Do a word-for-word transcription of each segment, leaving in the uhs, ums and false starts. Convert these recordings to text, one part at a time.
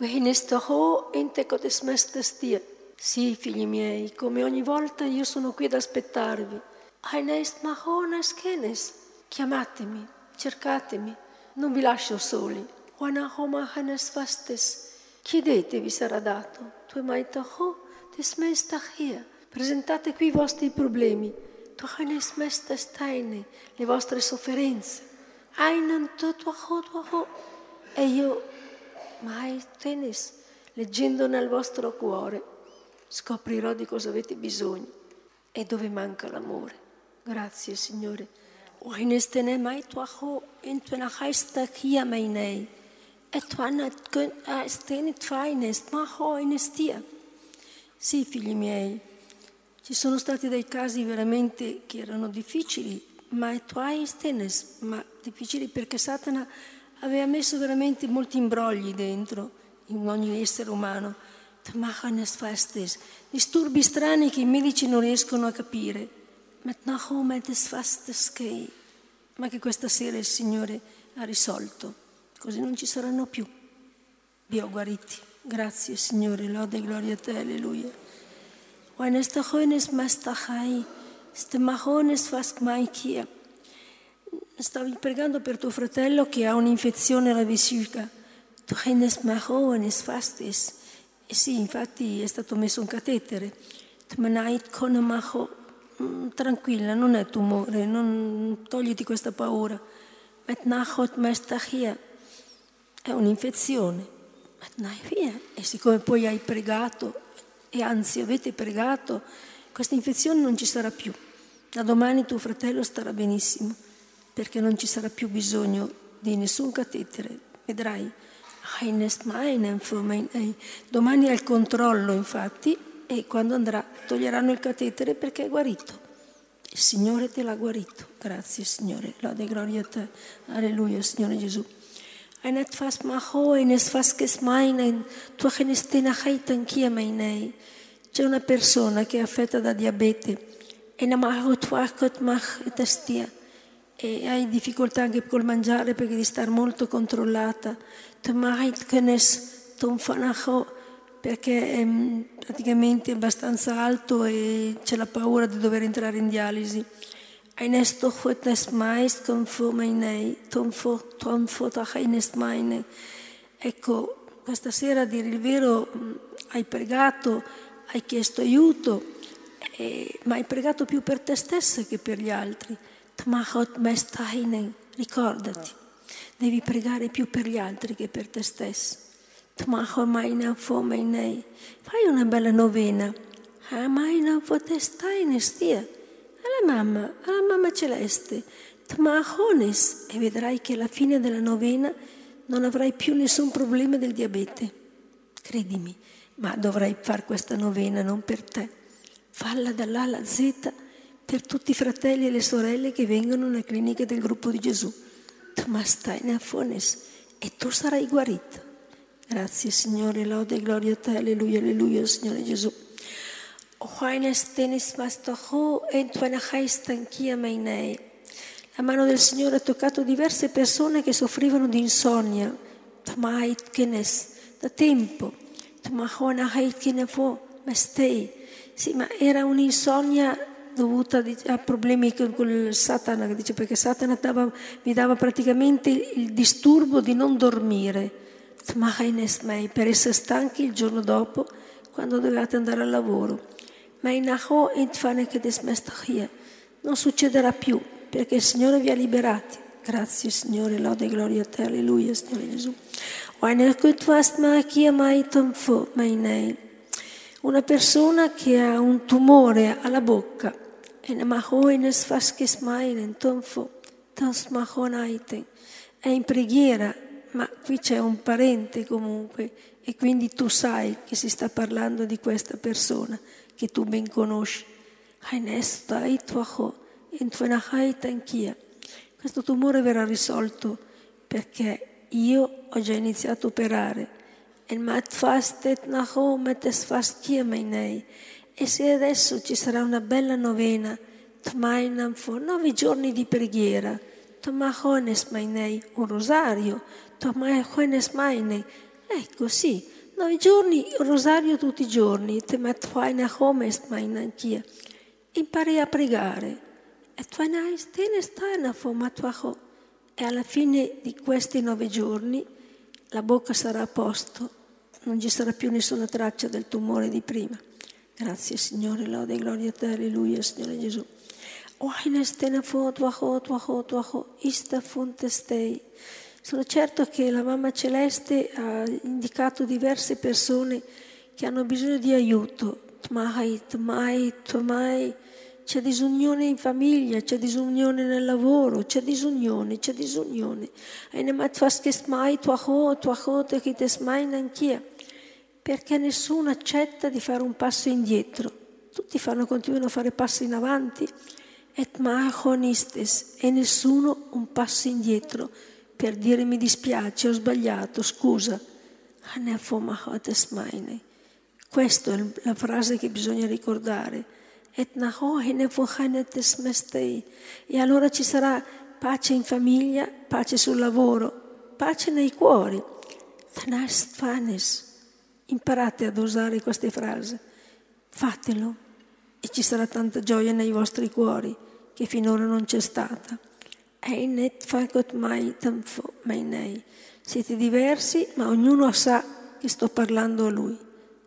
Tuhinistaho inte stia. Sì, figli miei, come ogni volta io sono qui ad aspettarvi. Hainest mahonas kenes. Chiamatemi, cercatemi, non vi lascio soli. Wanahoma hanes fastes. Chiedete, vi sarà dato. Tu mai taho desmestahia. Presentate qui i vostri problemi. Tu hanes mestastaine, le vostre sofferenze. Ainan tu tuaho tuaho. E io, mai tenes, leggendo nel vostro cuore, scoprirò di cosa avete bisogno e dove manca l'amore. Grazie, Signore. Wainestene mai tuaho intwena haista kia mainei. E tuana stenit fainest maho inestia. Sì, figli miei, ci sono stati dei casi veramente che erano difficili, ma tuai stenes, ma difficili perché Satana aveva messo veramente molti imbrogli dentro in ogni essere umano. Disturbi strani che i medici non riescono a capire. Ma che questa sera il Signore ha risolto. Così non ci saranno più. Vi ho guariti. Grazie, Signore. Lode e gloria a te. Alleluia. Stavi pregando per tuo fratello che ha un'infezione alla vescica. E sì, infatti è stato messo un catetere. Tranquilla, non è tumore, non togliti questa paura. È un'infezione. E siccome poi hai pregato, e anzi avete pregato, questa infezione non ci sarà più. Da domani tuo fratello starà benissimo, perché non ci sarà più bisogno di nessun catetere. Vedrai. Domani è il controllo, infatti, e quando andrà toglieranno il catetere perché è guarito. Il Signore te l'ha guarito. Grazie, Signore. Lode e gloria a te. Alleluia, Signore Gesù. C'è una persona che è affetta da diabete e hai difficoltà anche col mangiare perché devi stare molto controllata, perché è praticamente abbastanza alto e c'è la paura di dover entrare in dialisi. Ecco, questa sera, a dire il vero, hai pregato, hai chiesto aiuto, eh, ma hai pregato più per te stessa che per gli altri. Ricordati, devi pregare più per gli altri che per te stesso. Fai una bella novena. Alla mamma, alla mamma celeste. E vedrai che alla fine della novena non avrai più nessun problema del diabete. Credimi, ma dovrai fare questa novena non per te. Falla dall'A alla Z per tutti i fratelli e le sorelle che vengono nella clinica del gruppo di Gesù. E tu sarai guarito. Grazie, Signore, lode e gloria a te. Alleluia, alleluia, Signore Gesù. La mano del Signore ha toccato diverse persone che soffrivano di insonnia da tempo. Sì, ma era un'insonnia dovuta a problemi con, con Satana, dice, perché Satana dava, vi dava praticamente il disturbo di non dormire per essere stanchi il giorno dopo quando dovevate andare al lavoro. Ma non succederà più perché il Signore vi ha liberati. Grazie, Signore, lode e gloria a te. Alleluia, Signore Gesù. Una persona che ha un tumore alla bocca è in preghiera, ma qui c'è un parente comunque e quindi tu sai che si sta parlando di questa persona che tu ben conosci. Questo tumore verrà risolto perché io ho già iniziato a operare. E se adesso ci sarà una bella novena, nove giorni di preghiera, un rosario, ecco sì, Nove giorni, rosario tutti i giorni, te mettuai home est mai anch'ia. Impari a pregare. E tu hai stene stana fomatwaho. E alla fine di questi nove giorni la bocca sarà a posto, non ci sarà più nessuna traccia del tumore di prima. Grazie Signore, lode e gloria a te, alleluia, Signore Gesù. Sono certo che la Mamma Celeste ha indicato diverse persone che hanno bisogno di aiuto. Tmai, tmai, tmai. C'è disunione in famiglia, c'è disunione nel lavoro, c'è disunione, c'è disunione. Perché nessuno accetta di fare un passo indietro. Tutti fanno, continuano a fare passi in avanti. Et mahonistes, e nessuno un passo indietro per dire mi dispiace, ho sbagliato, scusa. Questa è la frase che bisogna ricordare. E allora ci sarà pace in famiglia, pace sul lavoro, pace nei cuori. Imparate ad usare queste frasi, fatelo e ci sarà tanta gioia nei vostri cuori che finora non c'è stata. Siete diversi, ma ognuno sa che sto parlando a lui.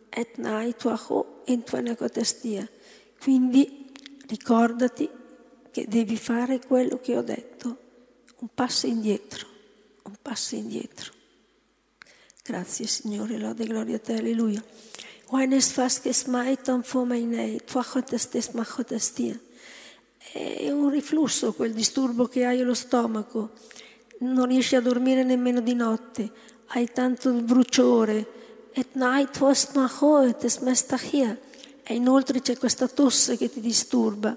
Quindi ricordati che devi fare quello che ho detto, un passo indietro, un passo indietro. Grazie Signore, lode e gloria a te, alleluia. È un riflusso quel disturbo che hai allo stomaco, non riesci a dormire nemmeno di notte, hai tanto bruciore, e inoltre c'è questa tosse che ti disturba.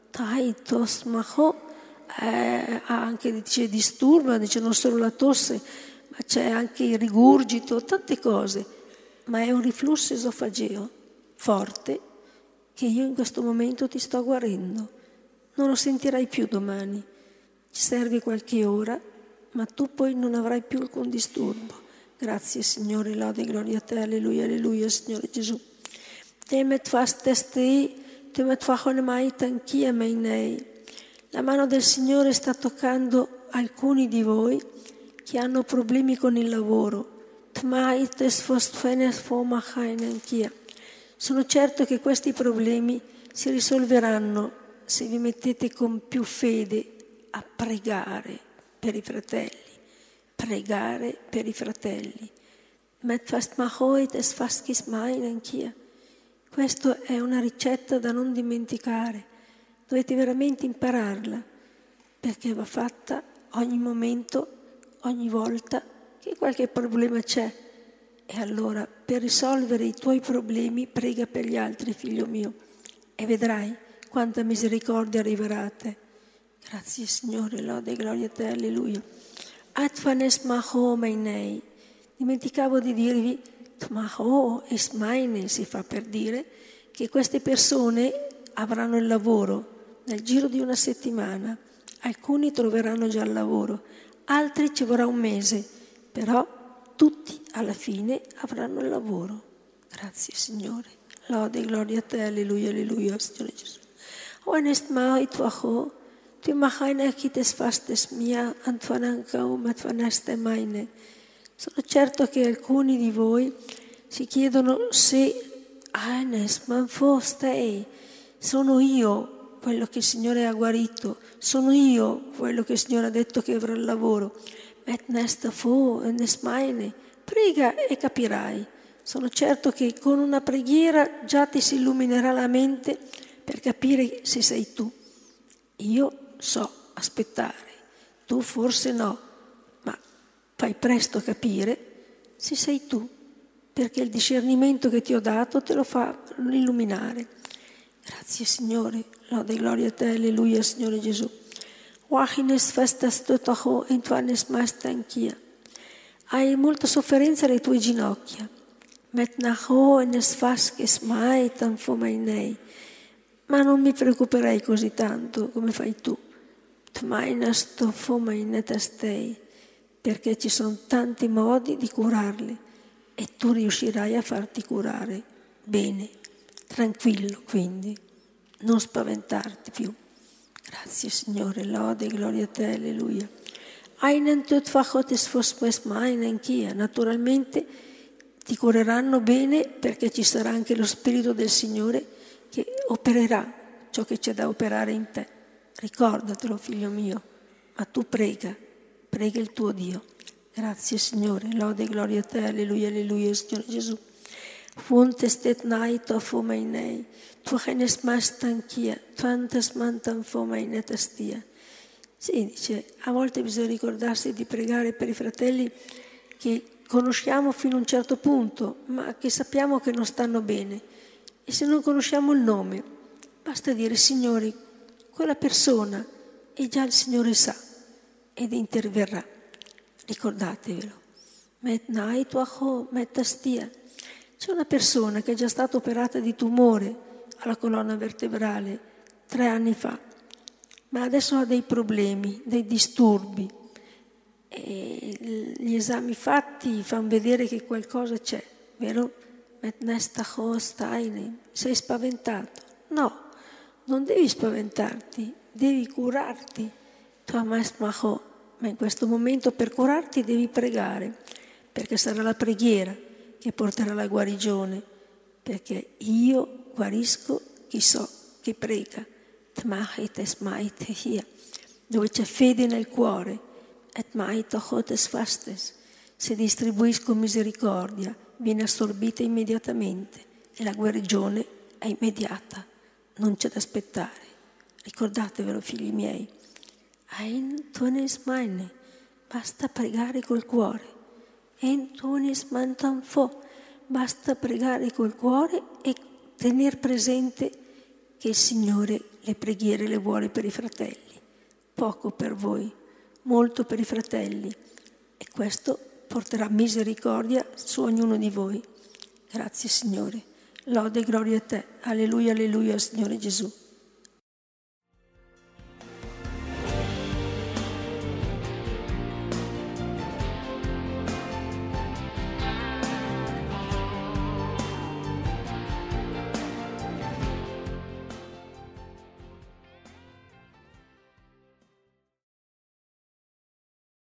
Eh, anche dice disturba, dice non solo la tosse, ma c'è anche il rigurgito, tante cose, ma è un riflusso esofageo forte che io in questo momento ti sto guarendo. Non lo sentirai più domani, ci serve qualche ora, ma tu poi non avrai più alcun disturbo. Grazie Signore, lode e gloria a te, alleluia, alleluia, Signore Gesù. La mano del Signore sta toccando alcuni di voi che hanno problemi con il lavoro. Sono certo che questi problemi si risolveranno se vi mettete con più fede a pregare per i fratelli, pregare per i fratelli. Questa è una ricetta da non dimenticare, dovete veramente impararla, perché va fatta ogni momento, ogni volta che qualche problema c'è. E allora, per risolvere i tuoi problemi, prega per gli altri, figlio mio, e vedrai quanta misericordia arriverà a te. Grazie Signore, lode e gloria a te, alleluia. Atfanes maho meinei. Dimenticavo di dirvi, maho esmaine si fa per dire che queste persone avranno il lavoro nel giro di una settimana. Alcuni troveranno già il lavoro, altri ci vorrà un mese, però tutti alla fine avranno il lavoro. Grazie Signore, lode e gloria a te, alleluia, alleluia, Signore Gesù. Onest mai tuaho, tu mahaina kites fastes mia antuanankau matvaneste maine. Sono certo che alcuni di voi si chiedono se Anes manfostei, sono io quello che il Signore ha guarito, sono io quello che il Signore ha detto che avrà il lavoro. Metnesta fo nesmaine, prega e capirai. Sono certo che con una preghiera già ti si illuminerà la mente per capire se sei tu. Io so aspettare, tu forse no, ma fai presto a capire se sei tu, perché il discernimento che ti ho dato te lo fa illuminare. Grazie Signore, lode e gloria a te, alleluia Signore Gesù. Hai molta sofferenza alle tue ginocchia. Ma non mi preoccuperei così tanto come fai tu. Perché ci sono tanti modi di curarli. e tu riuscirai a farti curare bene, tranquillo quindi, non spaventarti più. Grazie Signore, lode e gloria a te, alleluia. Einen tot fachotes fosques mainen kia. Naturalmente ti cureranno bene perché ci sarà anche lo Spirito del Signore che opererà ciò che c'è da operare in te. Ricordatelo, figlio mio, ma tu prega, prega il tuo Dio. Grazie Signore, lode e gloria a te, alleluia, alleluia, Signore Gesù. Fontes tet nai to fomeinei, tu genes mastanchia, tantas mantan fomeinei tastia. Sì, dice, a volte bisogna ricordarsi di pregare per i fratelli che conosciamo fino a un certo punto, ma che sappiamo che non stanno bene. E se non conosciamo il nome, basta dire, Signore, quella persona, e già il Signore sa, ed interverrà. Ricordatevelo. Met nai tuaho, met tastia. C'è una persona che è già stata operata di tumore alla colonna vertebrale tre anni fa, ma adesso ha dei problemi, dei disturbi. E gli esami fatti fanno vedere che qualcosa c'è, vero? Sei spaventato? No, non devi spaventarti, devi curarti. Ma in questo momento per curarti devi pregare, perché sarà la preghiera che porterà la guarigione, perché io guarisco chi so che prega. Dove c'è fede nel cuore, se distribuisco misericordia, viene assorbita immediatamente e la guarigione è immediata, non c'è da aspettare. Ricordatevelo, figli miei. Ein tuonis meine, basta pregare col cuore. Ein tuonis mantan fo, basta pregare col cuore e tener presente che il Signore le preghiere le vuole per i fratelli. Poco per voi, molto per i fratelli. E questo porterà misericordia su ognuno di voi. Grazie Signore. Lode e gloria a te. Alleluia, alleluia, Signore Gesù.